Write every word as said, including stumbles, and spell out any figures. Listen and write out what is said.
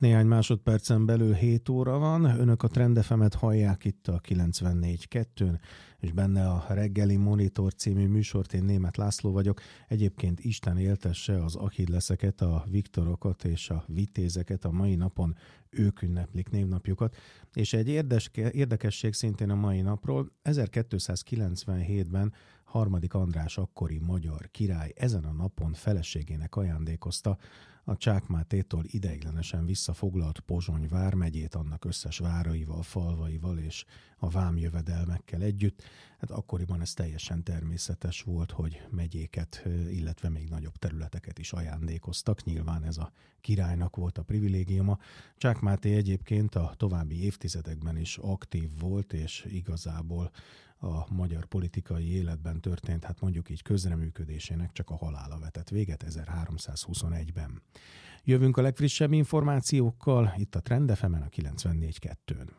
Néhány másodpercen belül hét óra van, önök a Trend ef emet hallják itt a kilencvennégy kettőn, és benne a Reggeli Monitor című műsort, én Németh László vagyok. Egyébként Isten éltesse az Achilleszeket, a Viktorokat és a Vitézeket, a mai napon ők ünneplik névnapjukat. És egy érdes, érdekesség szintén a mai napról, ezerkétszázkilencvenhétben Harmadik András akkori magyar király ezen a napon feleségének ajándékozta a Csák Mátétól ideiglenesen visszafoglalt Pozsony vármegyét, annak összes váraival, falvaival és a vámjövedelmekkel együtt. Hát akkoriban ez teljesen természetes volt, hogy megyéket, illetve még nagyobb területeket is ajándékoztak. Nyilván ez a királynak volt a privilégiuma. Csák Máté egyébként a további évtizedekben is aktív volt, és igazából a magyar politikai életben történt, hát mondjuk így közreműködésének csak a halála vetett véget ezerháromszázhuszonegyben. Jövünk a legfrissebb információkkal itt a Trend ef emen a kilencvennégy kettőn.